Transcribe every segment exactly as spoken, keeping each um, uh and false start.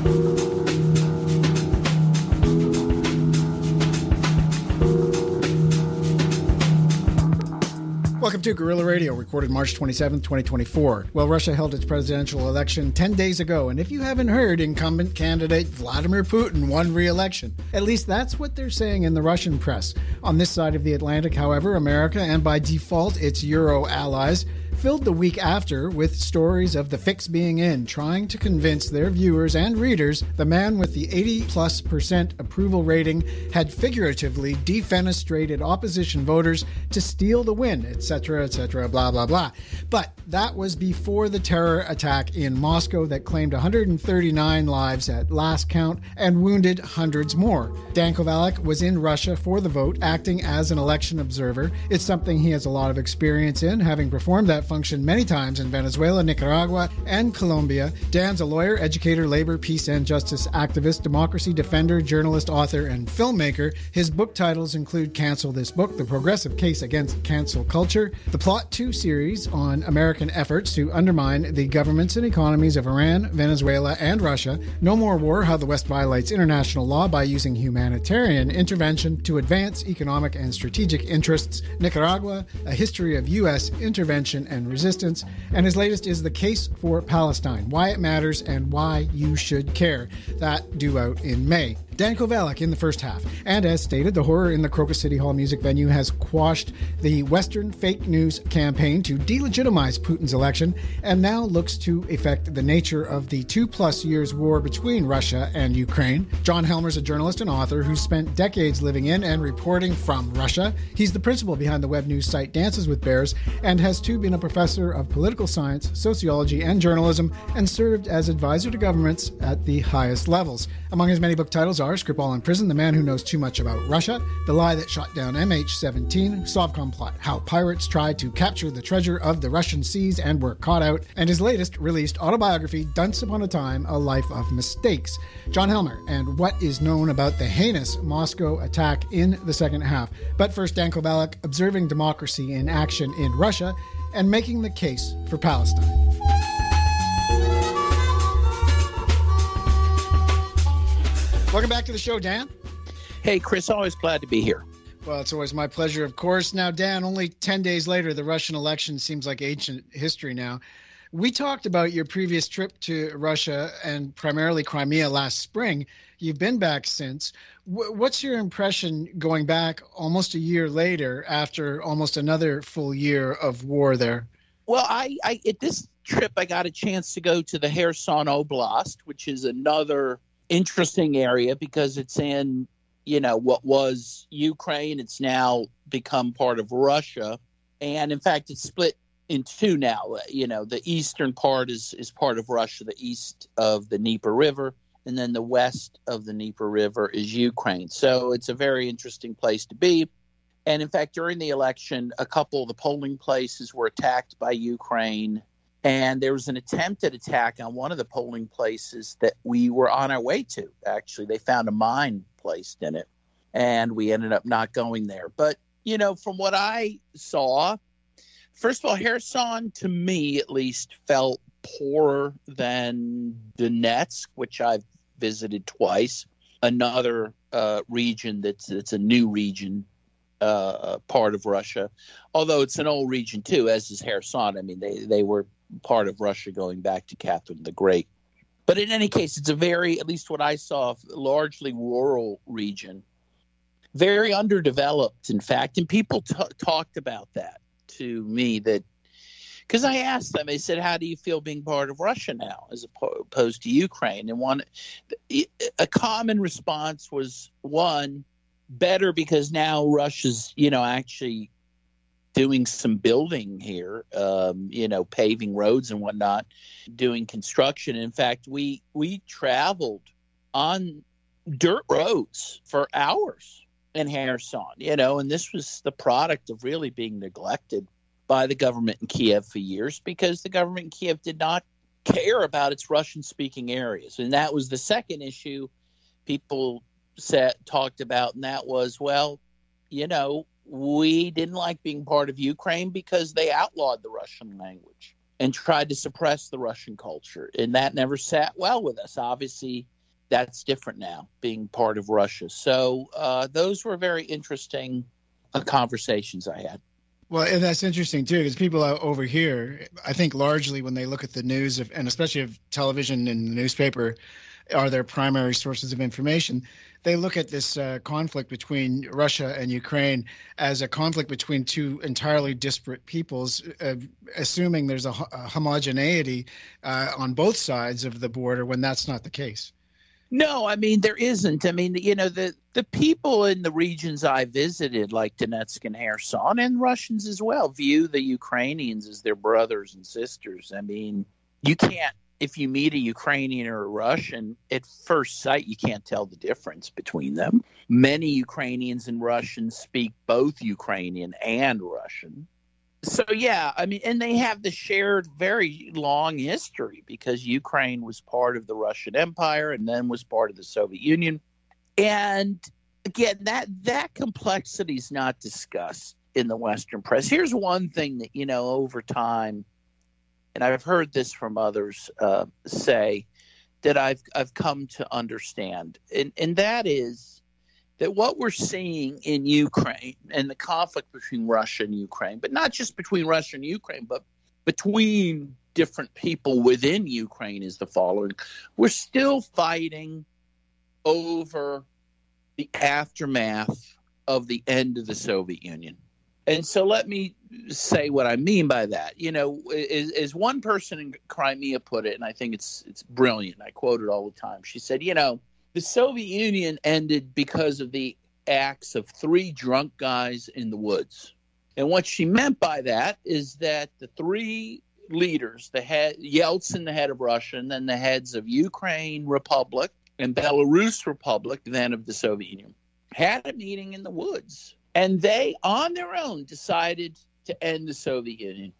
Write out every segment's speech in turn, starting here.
Welcome to Guerrilla Radio, recorded March twenty-seventh, twenty twenty-four. Well, Russia held its presidential election ten days ago, and if you haven't heard, incumbent candidate Vladimir Putin won re-election. At least that's what they're saying in the Russian press. On this side of the Atlantic, however, America, and by default its Euro allies, filled the week after with stories of the fix being in, trying to convince their viewers and readers the man with the eighty plus percent approval rating had figuratively defenestrated opposition voters to steal the win, et cetera, et cetera, blah, blah, blah. But that was before the terror attack in Moscow that claimed one hundred thirty-nine lives at last count and wounded hundreds more. Dan Kovalik was in Russia for the vote, acting as an election observer. It's something he has a lot of experience in, having performed that function many times in Venezuela, Nicaragua, and Colombia. Dan's a lawyer, educator, labor, peace, and justice activist, democracy defender, journalist, author, and filmmaker. His book titles include Cancel This Book, The Progressive Case Against Cancel Culture, the Plot two series on American efforts to undermine the governments and economies of Iran, Venezuela, and Russia, No More War, How the West Violates International Law by Using Humanitarian Intervention to Advance Economic and Strategic Interests, Nicaragua, A History of U S Intervention and Resistance, and his latest is The Case for Palestine, Why It Matters and Why You Should Care. That due out in May. Dan Kovalik in the first half. And as stated, the horror in the Crocus City Hall music venue has quashed the Western fake news campaign to delegitimize Putin's election and now looks to affect the nature of the two-plus years war between Russia and Ukraine. John Helmer's a journalist and author who spent decades living in and reporting from Russia. He's the principal behind the web news site Dances with Bears and has too been a professor of political science, sociology, and journalism and served as advisor to governments at the highest levels. Among his many book titles are Skripal in Prison, The Man Who Knows Too Much About Russia, The Lie That Shot Down M H seventeen, Sovcom Plot, How Pirates Tried to Capture the Treasure of the Russian Seas and Were Caught Out, and his latest released autobiography, Once Upon a Time, A Life of Mistakes. John Helmer, and what is known about the heinous Moscow attack in the second half. But first, Dan Kovalik, observing democracy in action in Russia and making the case for Palestine. Welcome back to the show, Dan. Hey, Chris, always glad to be here. Well, it's always my pleasure, of course. Now, Dan, only ten days later, the Russian election seems like ancient history now. We talked about your previous trip to Russia and primarily Crimea last spring. You've been back since. W- what's your impression going back almost a year later after almost another full year of war there? Well, I, I at this trip, I got a chance to go to the Kherson Oblast, which is another interesting area because it's in, you know, what was Ukraine. It's now become part of Russia. And in fact, it's split in two now. You know, the eastern part is, is part of Russia, the east of the Dnieper River, and then the west of the Dnieper River is Ukraine. So it's a very interesting place to be. And in fact, during the election, a couple of the polling places were attacked by Ukraine. And there was an attempted attack on one of the polling places that we were on our way to. Actually, they found a mine placed in it, and we ended up not going there. But, you know, from what I saw, first of all, Kherson, to me at least, felt poorer than Donetsk, which I've visited twice, another uh, region that's, that's a new region, uh, part of Russia, although it's an old region too, as is Kherson. I mean, they, they were part of Russia going back to Catherine the Great. But in any case, it's a very, at least what I saw, largely rural region, very underdeveloped, in fact. And people t- talked about that to me, that because I asked them, I said, how do you feel being part of Russia now as opposed to Ukraine? And one, a common response was, one, better because now Russia's, you know, actually doing some building here, um, you know, paving roads and whatnot, doing construction. In fact, we we traveled on dirt roads for hours in Kherson, you know, and this was the product of really being neglected by the government in Kiev for years because the government in Kiev did not care about its Russian-speaking areas. And that was the second issue people said, talked about, and that was, well, you know, we didn't like being part of Ukraine because they outlawed the Russian language. and tried to suppress the Russian culture. And that never sat well with us. Obviously, that's different now, being part of Russia. So uh, those were very interesting uh, conversations I had. Well, and that's interesting, too, because people out over here, I think largely when they look at the news, of, and especially if television and the newspaper are their primary sources of information, they look at this uh, conflict between Russia and Ukraine as a conflict between two entirely disparate peoples, uh, assuming there's a, a homogeneity uh, on both sides of the border when that's not the case. No, I mean, there isn't. I mean, you know, the, the people in the regions I visited, like Donetsk and Kherson, and Russians as well, view the Ukrainians as their brothers and sisters. I mean, you can't, if you meet a Ukrainian or a Russian, at first sight, you can't tell the difference between them. Many Ukrainians and Russians speak both Ukrainian and Russian. So, yeah, I mean, and they have the shared very long history because Ukraine was part of the Russian Empire and then was part of the Soviet Union. And again, that that complexity is not discussed in the Western press. Here's one thing that, you know, over time, and I've heard this from others uh, say, that I've I've come to understand, and, and that is that what we're seeing in Ukraine and the conflict between Russia and Ukraine, but not just between Russia and Ukraine, but between different people within Ukraine, is the following. We're still fighting over the aftermath of the end of the Soviet Union. And so let me say what I mean by that. You know, as, as one person in Crimea put it, and I think it's it's brilliant, I quote it all the time. She said, you know, the Soviet Union ended because of the acts of three drunk guys in the woods. And what she meant by that is that the three leaders, the head, Yeltsin, the head of Russia, and then the heads of Ukraine Republic and Belarus Republic, then of the Soviet Union, had a meeting in the woods. And they, on their own, decided to end the Soviet Union.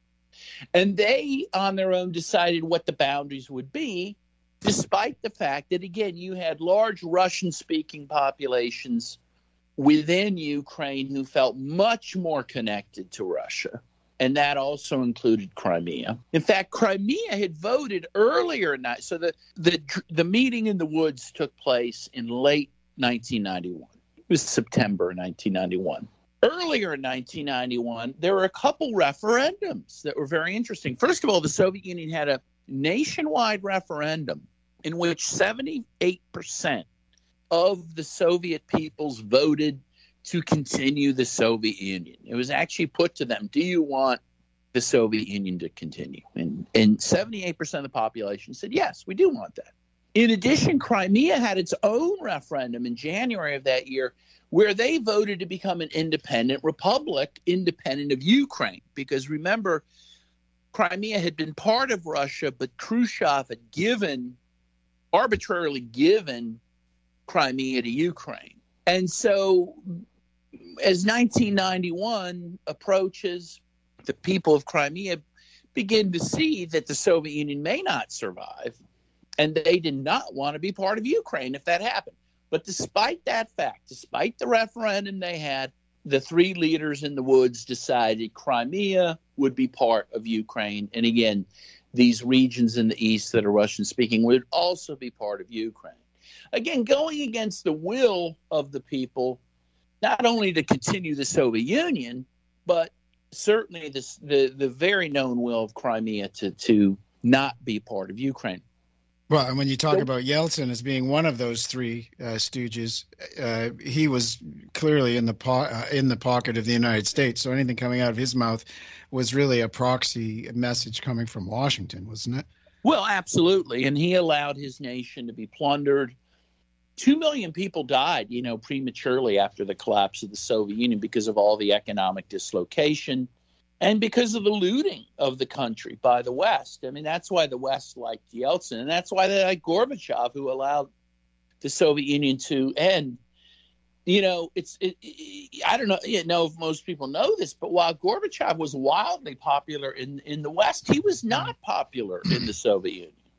And they, on their own, decided what the boundaries would be, despite the fact that, again, you had large Russian-speaking populations within Ukraine who felt much more connected to Russia. And that also included Crimea. In fact, Crimea had voted earlier. So the, the, the meeting in the woods took place in late nineteen ninety-one. It was September nineteen ninety-one. Earlier in nineteen ninety-one, there were a couple referendums that were very interesting. First of all, the Soviet Union had a nationwide referendum in which seventy-eight percent of the Soviet peoples voted to continue the Soviet Union. It was actually put to them, do you want the Soviet Union to continue? And, and seventy-eight percent of the population said, yes, we do want that. In addition, Crimea had its own referendum in January of that year where they voted to become an independent republic, independent of Ukraine. Because remember, Crimea had been part of Russia, but Khrushchev had given, arbitrarily given Crimea to Ukraine. And so as nineteen ninety-one approaches, the people of Crimea begin to see that the Soviet Union may not survive, and they did not want to be part of Ukraine if that happened. But despite that fact, despite the referendum they had, the three leaders in the woods decided Crimea would be part of Ukraine. And again, these regions in the east that are Russian-speaking would also be part of Ukraine. Again, going against the will of the people, not only to continue the Soviet Union, but certainly this, the, the very known will of Crimea to, to not be part of Ukraine. Well, and when you talk about Yeltsin as being one of those three uh, stooges, uh, he was clearly in the po- uh, in the pocket of the United States. So anything coming out of his mouth was really a proxy message coming from Washington, wasn't it? Well, absolutely. And he allowed his nation to be plundered. Two million people died, you know, prematurely after the collapse of the Soviet Union because of all the economic dislocation and because of the looting of the country by the West. I mean, that's why the West liked Yeltsin, and that's why they liked Gorbachev, who allowed the Soviet Union to end. You know, it's it, it, I don't know, you know if most people know this, but while Gorbachev was wildly popular in, in the West, he was not popular in the Soviet Union.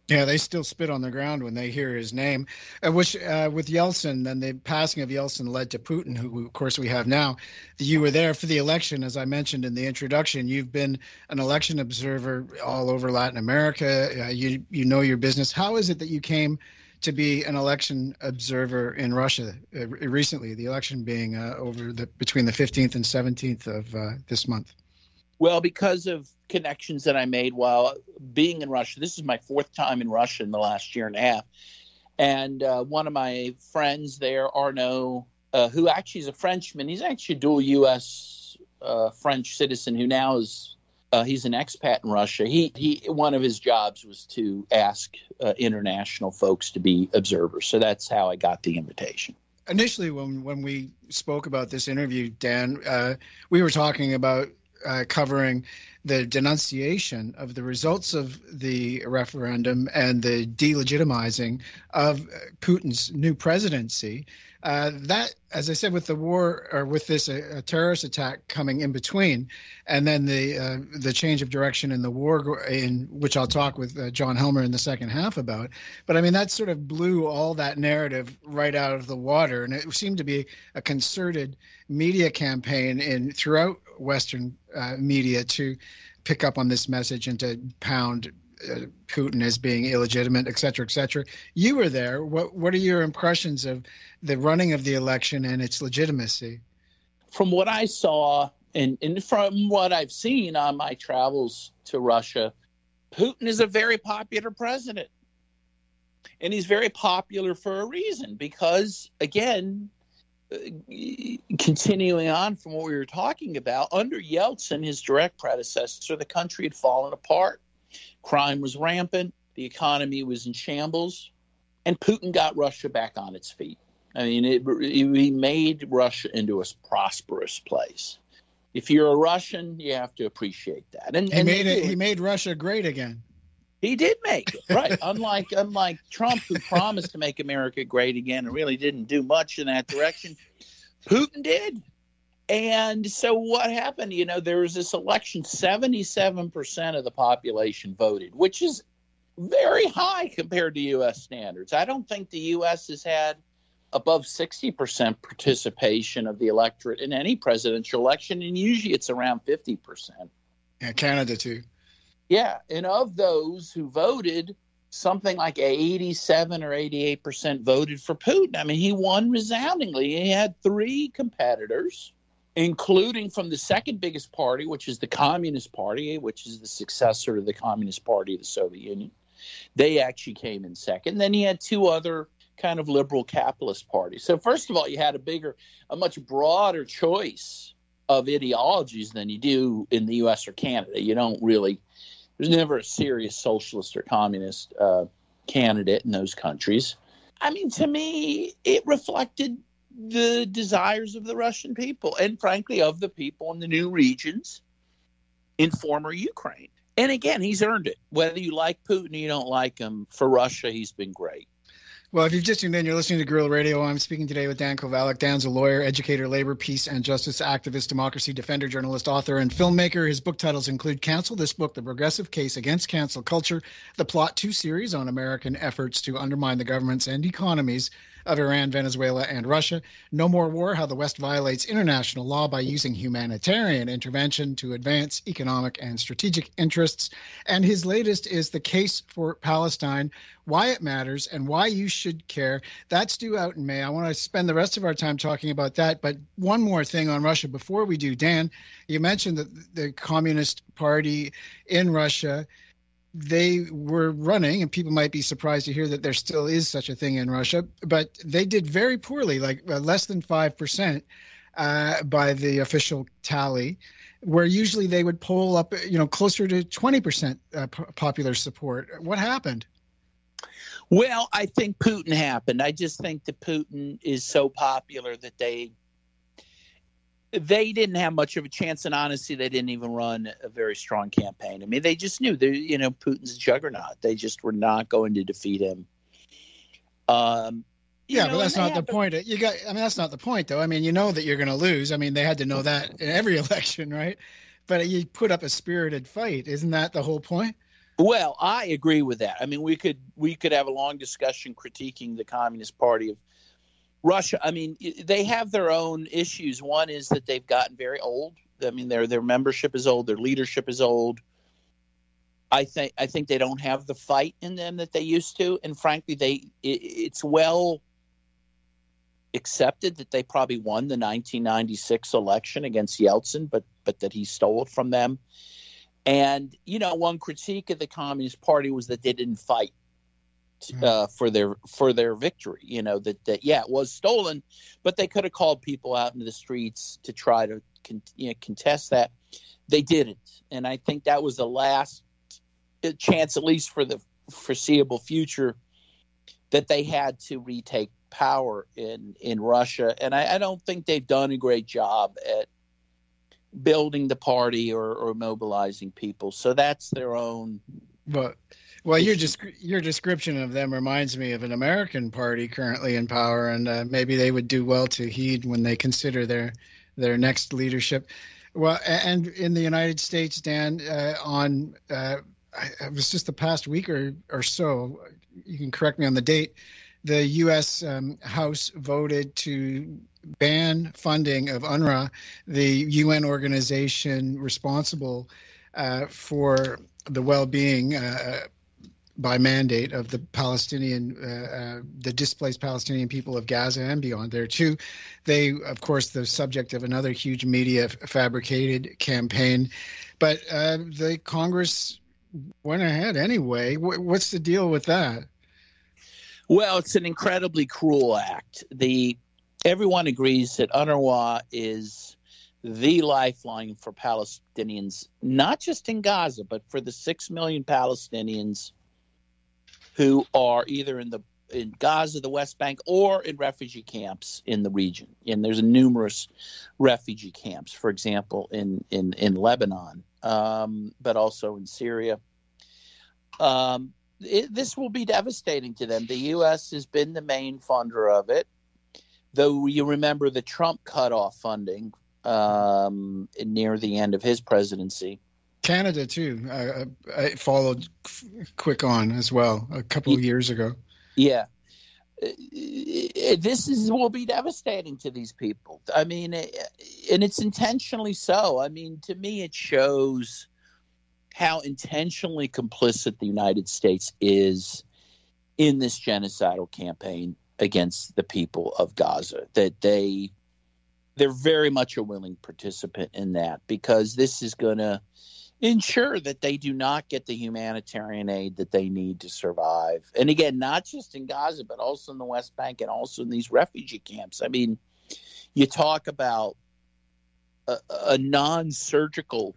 Yeah, they still spit on the ground when they hear his name, uh, which uh, with Yeltsin, then the passing of Yeltsin led to Putin, who, of course, we have now. You were there for the election, as I mentioned in the introduction. You've been an election observer all over Latin America. Uh, you you know your business. How is it that you came to be an election observer in Russia uh, recently, the election being uh, over the between the fifteenth and seventeenth of uh, this month? Well, because of connections that I made while being in Russia. This is my fourth time in Russia in the last year and a half. And uh, one of my friends there, Arnaud, uh, who actually is a Frenchman, he's actually a dual U S uh, French citizen who now is, uh, he's an expat in Russia. He, he, one of his jobs was to ask uh, international folks to be observers. So that's how I got the invitation. Initially, when, when we spoke about this interview, Dan, uh, we were talking about Uh, covering the denunciation of the results of the referendum and the delegitimizing of Putin's new presidency. Uh, that, as I said, with the war or with this uh, terrorist attack coming in between, and then the uh, the change of direction in the war, in which I'll talk with uh, John Helmer in the second half about. But I mean, that sort of blew all that narrative right out of the water, and it seemed to be a concerted media campaign in throughout Western uh, media to pick up on this message and to pound uh, Putin as being illegitimate, et cetera, et cetera. You were there. What what are your impressions of the running of the election and its legitimacy? From what I saw and, and from what I've seen on my travels to Russia, Putin is a very popular president. And he's very popular for a reason, because, again, continuing on from what we were talking about, under Yeltsin, his direct predecessor, the country had fallen apart. Crime was rampant. The economy was in shambles. And Putin got Russia back on its feet. I mean, it, he made Russia into a prosperous place. If you're a Russian, you have to appreciate that. And, he, and made it, he made Russia great again. He did make it, right. unlike unlike Trump, who promised to make America great again and really didn't do much in that direction, Putin did. And so what happened, you know, there was this election, seventy-seven percent of the population voted, which is very high compared to U S standards. I don't think the U S has had above sixty percent participation of the electorate in any presidential election, and usually it's around fifty percent. Yeah, Canada too. Yeah, and of those who voted, something like eighty-seven or eighty-eight percent voted for Putin. I mean, he won resoundingly. He had three competitors, including from the second biggest party, which is the Communist Party, which is the successor to the Communist Party of the Soviet Union. They actually came in second. Then he had two other kind of liberal capitalist parties. So first of all, you had a bigger, a much broader choice of ideologies than you do in the U S or Canada. You don't really... There's never a serious socialist or communist uh, candidate in those countries. I mean, to me, it reflected the desires of the Russian people and, frankly, of the people in the new regions in former Ukraine. And, again, he's earned it. Whether you like Putin or you don't like him, for Russia, he's been great. Well, if you've just tuned in, you're listening to Guerrilla Radio. I'm speaking today with Dan Kovalik. Dan's a lawyer, educator, labor, peace, and justice activist, democracy defender, journalist, author, and filmmaker. His book titles include Cancel This Book, The Progressive Case Against Cancel Culture, the Plot two series on American efforts to undermine the governments and economies of Iran, Venezuela, and Russia, No More War, How the West Violates International Law by Using Humanitarian Intervention to Advance Economic and Strategic Interests. And his latest is The Case for Palestine, Why It Matters and Why You Should Care. That's due out in May. I want to spend the rest of our time talking about that. But one more thing on Russia before we do. Dan, you mentioned that the Communist Party in Russia, they were running, and people might be surprised to hear that there still is such a thing in Russia, but they did very poorly, like uh, less than five percent uh, by the official tally, where usually they would poll up, you know, closer to twenty percent uh, p- popular support. What happened? Well, I think Putin happened. I just think that Putin is so popular that they they didn't have much of a chance, and honestly, they didn't even run a very strong campaign. I mean, they just knew, they, you know, Putin's a juggernaut. They just were not going to defeat him. Um, yeah, know, but that's not the to... point. You got, I mean, that's not the point, though. I mean, you know that you're going to lose. I mean, they had to know that in every election, right? But you put up a spirited fight. Isn't that the whole point? Well, I agree with that. I mean, we could we could have a long discussion critiquing the Communist Party of Russia. I mean, they have their own issues. One is that they've gotten very old. I mean, their their membership is old, their leadership is old. I think I think they don't have the fight in them that they used to, and frankly, they it, it's well accepted that they probably won the nineteen ninety-six election against Yeltsin, but but that he stole it from them. And you know, one critique of the Communist Party was that they didn't fight uh, for their for their victory. You know, that that yeah, it was stolen, but they could have called people out into the streets to try to con- you know, contest that. They didn't, and I think that was the last chance, at least for the foreseeable future, that they had to retake power in in Russia. And I, I don't think they've done a great job at building the party or, or mobilizing people. So that's their own. But well, your just your description of them reminds me of an American party currently in power, and uh, maybe they would do well to heed when they consider their their next leadership. Well, and in the United States, Dan, uh, on uh, it was just the past week or or so. You can correct me on the date. The U S um, House voted to ban funding of UNRWA, the U N organization responsible uh, for the well-being uh, by mandate of the Palestinian, uh, uh, the displaced Palestinian people of Gaza and beyond there too. They, of course, the subject of another huge media fabricated campaign, but uh, the Congress went ahead anyway. W- what's the deal with that? Well, it's an incredibly cruel act. The everyone agrees that UNRWA is the lifeline for Palestinians, not just in Gaza, but for the six million Palestinians who are either in the in Gaza, the West Bank, or in refugee camps in the region. And there's numerous refugee camps, for example, in in in Lebanon, um, but also in Syria. Um, It, this will be devastating to them. The U S has been the main funder of it, though you remember the Trump cut off funding um, near the end of his presidency. Canada, too, uh, I followed quick on as well a couple of years ago. Yeah. This is will be devastating to these people. I mean, and it's intentionally so. I mean, to me, it shows how intentionally complicit the United States is in this genocidal campaign against the people of Gaza, that they, they're very much a willing participant in that, because this is going to ensure that they do not get the humanitarian aid that they need to survive. And again, not just in Gaza, but also in the West Bank and also in these refugee camps. I mean, you talk about a, a non-surgical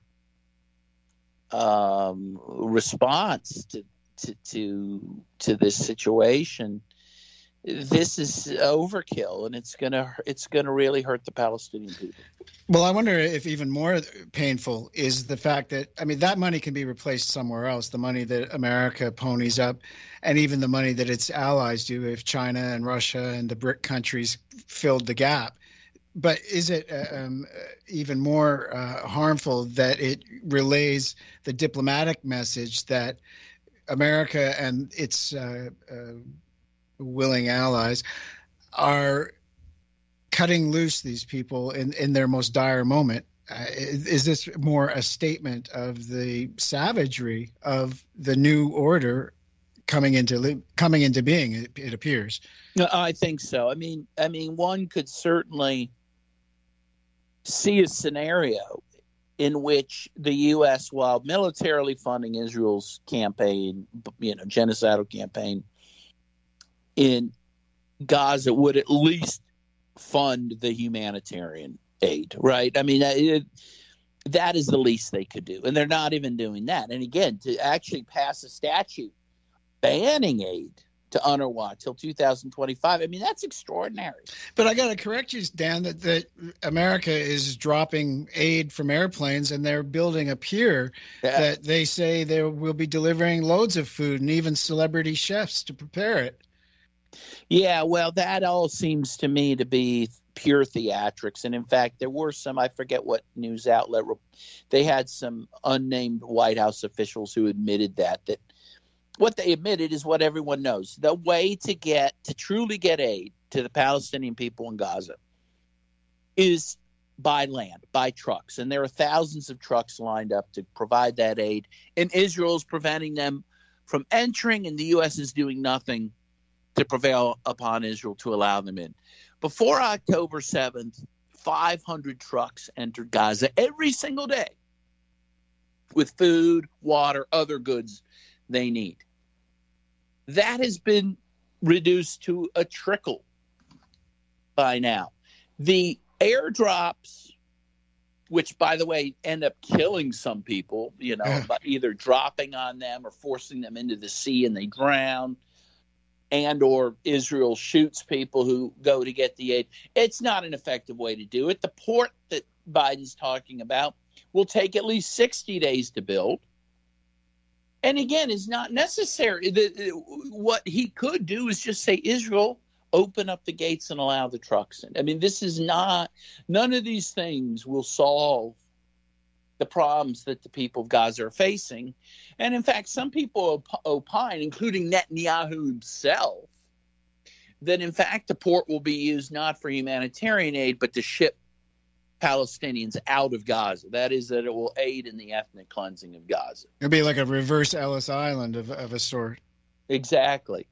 Um, response to, to to to this situation. This is overkill, and it's gonna it's gonna really hurt the Palestinian people. Well, I wonder if even more painful is the fact that, I mean, that money can be replaced somewhere else. The money that America ponies up, and even the money that its allies do, if China and Russia and the BRIC countries filled the gap. But is it um, even more uh, harmful that it relays the diplomatic message that America and its uh, uh, willing allies are cutting loose these people in, in their most dire moment? Uh, is, is this more a statement of the savagery of the new order coming into coming into being? It, it appears. No, I think so. I mean, I mean, one could certainly see a scenario in which the U S, while militarily funding Israel's campaign, you know, genocidal campaign in Gaza, would at least fund the humanitarian aid, right? I mean, it, that is the least they could do, and they're not even doing that. And again, to actually pass a statute banning aid to UNRWA till two thousand twenty-five. I mean, that's extraordinary. But I got to correct you, Dan, that, that America is dropping aid from airplanes, and they're building a pier yeah. that they say they will be delivering loads of food and even celebrity chefs to prepare it. Yeah, well, that all seems to me to be pure theatrics. And in fact, there were some, I forget what news outlet, they had some unnamed White House officials who admitted that, that what they admitted is what everyone knows. The way to get, to truly get aid to the Palestinian people in Gaza is by land, by trucks. And there are thousands of trucks lined up to provide that aid. And Israel is preventing them from entering, and the U S is doing nothing to prevail upon Israel to allow them in. Before October seventh, five hundred trucks entered Gaza every single day with food, water, other goods they need. That has been reduced to a trickle by now. The airdrops, which, by the way, end up killing some people, you know, by either dropping on them or forcing them into the sea and they drown, and or Israel shoots people who go to get the aid. It's not an effective way to do it. The port that Biden's talking about will take at least sixty days to build. And again, is not necessary. The, what he could do is just say, Israel, open up the gates and allow the trucks in. I mean, this is not, none of these things will solve the problems that the people of Gaza are facing. And in fact, some people op- opine, including Netanyahu himself, that in fact the port will be used not for humanitarian aid, but to ship Palestinians out of Gaza. That is, that it will aid in the ethnic cleansing of Gaza. It'll be like a reverse Ellis Island of, of a sort. Exactly.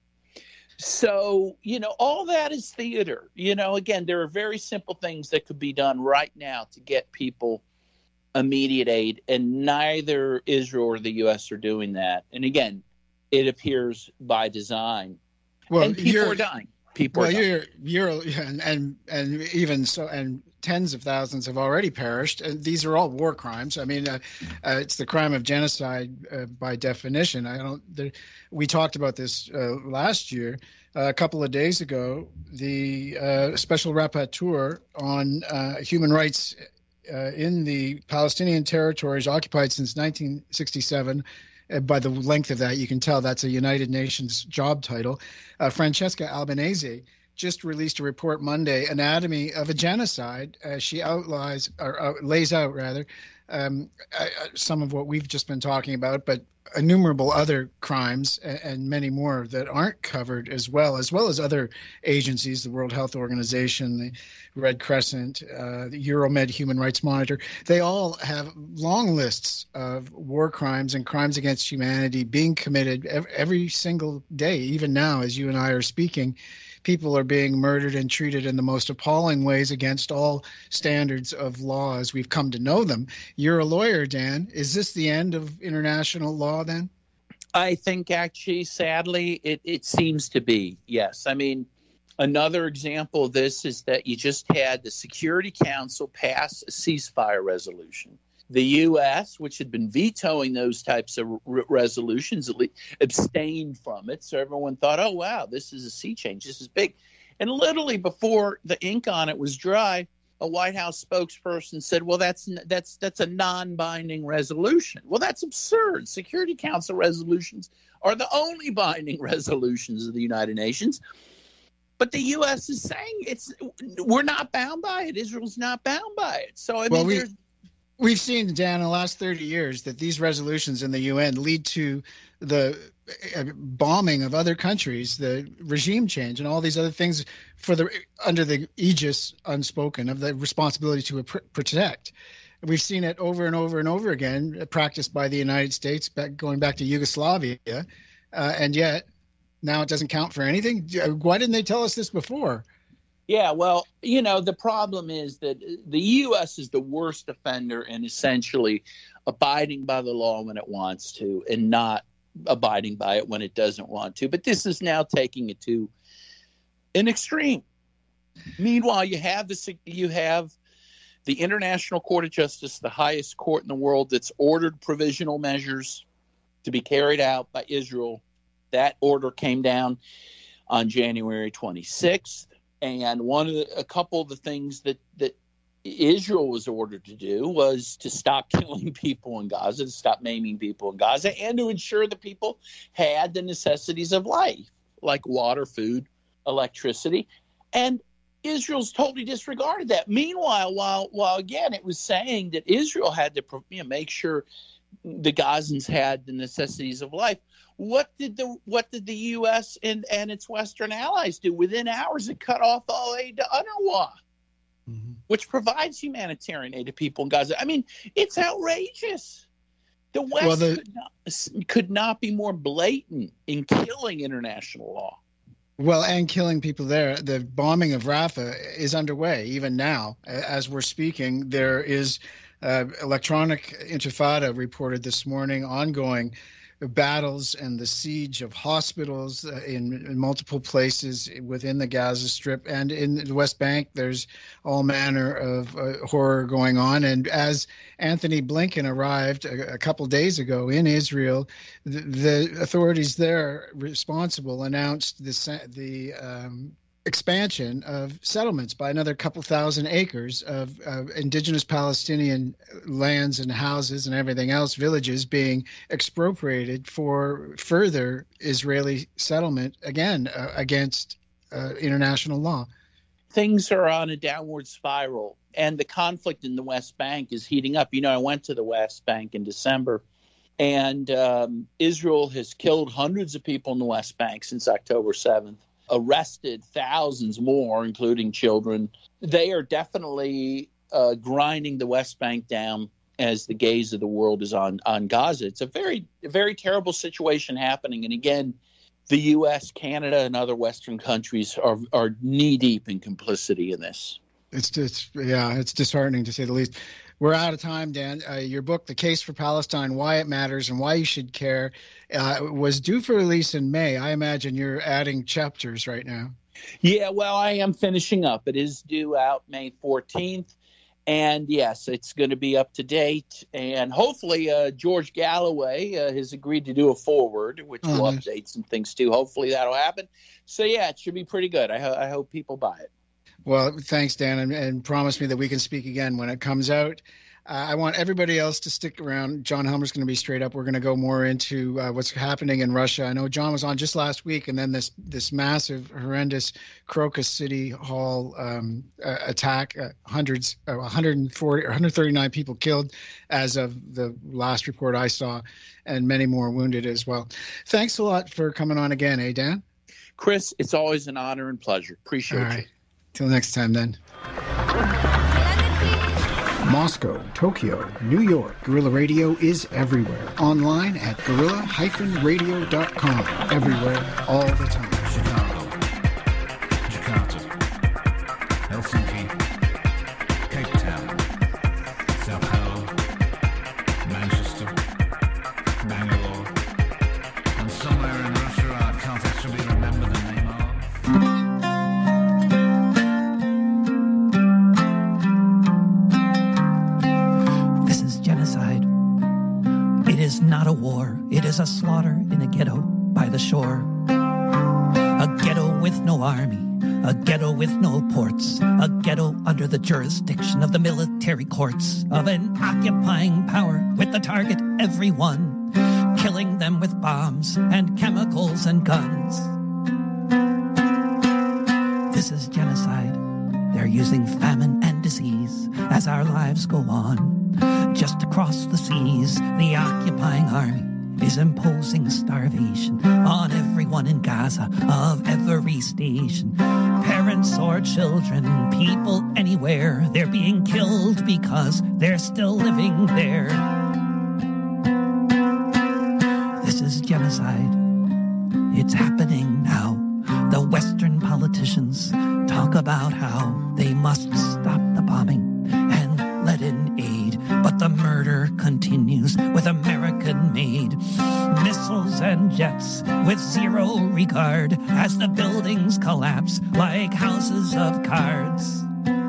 So, you know, all that is theater. You know, again, there are very simple things that could be done right now to get people immediate aid, and neither Israel or the U S are doing that. And again, it appears by design. Well, and people are dying. People well, are dying. You're, you're, and, and, and even so, and tens of thousands have already perished. And these are all war crimes. I mean, uh, uh, it's the crime of genocide uh, by definition. I don't. There, we talked about this uh, last year. Uh, a couple of days ago, the uh, special rapporteur on uh, human rights uh, in the Palestinian territories occupied since nineteen sixty-seven. Uh, by the length of that, you can tell that's a United Nations job title. Uh, Francesca Albanese just released a report Monday, Anatomy of a Genocide. Uh, she outlines, or uh, lays out rather, um, uh, some of what we've just been talking about, but innumerable other crimes and, and many more that aren't covered as well, as well as other agencies, the World Health Organization, the Red Crescent, uh, the Euromed Human Rights Monitor. They all have long lists of war crimes and crimes against humanity being committed every, every single day. Even now, as you and I are speaking, people are being murdered and treated in the most appalling ways against all standards of law as we've come to know them. You're a lawyer, Dan. Is this the end of international law then? I think actually, sadly, it, it seems to be, yes. I mean, another example of this is that you just had the Security Council pass a ceasefire resolution. The U S, which had been vetoing those types of re- resolutions, at least abstained from it. So everyone thought, oh, wow, this is a sea change. This is big. And literally before the ink on it was dry, a White House spokesperson said, well, that's that's that's a non-binding resolution. Well, that's absurd. Security Council resolutions are the only binding resolutions of the United Nations. But the U S is saying it's we're not bound by it. Israel's not bound by it. So, I well, mean, we- there's We've seen, Dan, in the last thirty years that these resolutions in the U N lead to the bombing of other countries, the regime change, and all these other things for the under the aegis, unspoken, of the responsibility to pr- protect. We've seen it over and over and over again, practiced by the United States, back, going back to Yugoslavia, uh, and yet now it doesn't count for anything. Why didn't they tell us this before? Yeah, well, you know, the problem is that the U S is the worst offender in essentially abiding by the law when it wants to and not abiding by it when it doesn't want to. But this is now taking it to an extreme. Meanwhile, you have the you have the International Court of Justice, the highest court in the world, that's ordered provisional measures to be carried out by Israel. That order came down on January twenty-sixth. And one of the, a couple of the things that, that Israel was ordered to do was to stop killing people in Gaza, to stop maiming people in Gaza, and to ensure that people had the necessities of life, like water, food, electricity. And Israel's totally disregarded that. Meanwhile, while while again it was saying that Israel had to, you know, make sure the Gazans had the necessities of life, what did the what did the U S and, and its Western allies do? Within hours, it cut off all aid to UNRWA, mm-hmm. which provides humanitarian aid to people in Gaza. I mean, it's outrageous. The West well, the, could, not, could not be more blatant in killing international law. Well, and killing people there. The bombing of Rafah is underway even now. As we're speaking, there is uh, electronic intifada reported this morning, ongoing battles and the siege of hospitals uh, in, in multiple places within the Gaza Strip and in the West Bank. There's all manner of uh, horror going on. And as Anthony Blinken arrived a, a couple days ago in Israel, the, the authorities there responsible announced the, the um, expansion of settlements by another couple thousand acres of, of indigenous Palestinian lands and houses and everything else, villages being expropriated for further Israeli settlement, again, uh, against uh, international law. Things are on a downward spiral, and the conflict in the West Bank is heating up. You know, I went to the West Bank in December, and um, Israel has killed hundreds of people in the West Bank since October seventh. Arrested thousands more, including children. They are definitely uh, grinding the West Bank down as the gaze of the world is on, on Gaza. It's a very, very terrible situation happening. And again, the U S, Canada, and other Western countries are are knee-deep in complicity in this. It's just, yeah, it's disheartening to say the least. We're out of time, Dan. Uh, your book, The Case for Palestine, Why It Matters and Why You Should Care, uh, was due for release in May. I imagine you're adding chapters right now. Yeah, well, I am finishing up. It is due out May fourteenth. And, yes, it's going to be up to date. And hopefully uh, George Galloway uh, has agreed to do a foreword, which oh, will nice. update some things, too. Hopefully that'll happen. So, yeah, it should be pretty good. I, ho- I hope people buy it. Well, thanks, Dan, and, and promise me that we can speak again when it comes out. Uh, I want everybody else to stick around. John Helmer's going to be straight up. We're going to go more into uh, what's happening in Russia. I know John was on just last week, and then this this massive, horrendous Crocus City Hall um, uh, attack. Uh, hundreds, uh, one hundred forty or one hundred thirty-nine people killed as of the last report I saw, and many more wounded as well. Thanks a lot for coming on again, eh, Dan? Chris, it's always an honor and pleasure. Appreciate All right. you. Till next time, then. Moscow, Tokyo, New York. Guerrilla Radio is everywhere. Online at guerrilla dash radio dot com. Everywhere, all the time. Chicago, Jakarta, Helsinki, Cape Town, Sao Paulo, Manchester, Bangalore, and somewhere in Russia I can't actually remember the name of. Not a war, it is a slaughter in a ghetto by the shore. A ghetto with no army, a ghetto with no ports, a ghetto under the jurisdiction of the military courts of an occupying power with the target everyone, killing them with bombs and chemicals and guns. This is genocide. They're using famine and disease as our lives go on. Just across the seas, the occupying army is imposing starvation on everyone in Gaza of every station. Parents or children, people anywhere, they're being killed because they're still living there. This is genocide. It's happening now. The Western politicians talk about how they must stop the bombing and let in aid, but the murder continues with American-made missiles and jets with zero regard as the buildings collapse like houses of cards.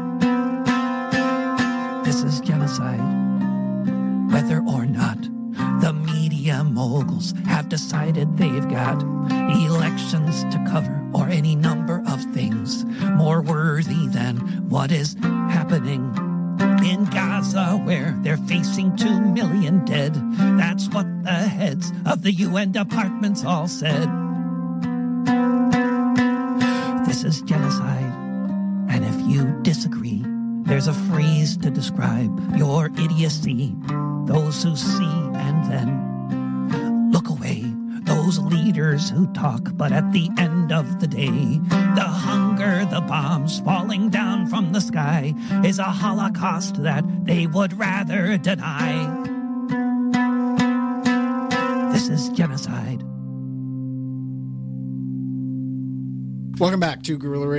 This is genocide. Whether or not the media moguls have decided they've got elections to cover or any number of things more worthy than what is happening in Gaza, where they're facing two million dead. That's what the heads of the U N departments all said. This is genocide, And if you disagree, there's a phrase to describe your idiocy. Those who see and then look away. Those leaders who talk, but at the end of the day, the hunger, the bombs falling down from the sky is a holocaust that they would rather deny. This is genocide. Welcome back to Guerrilla Radio.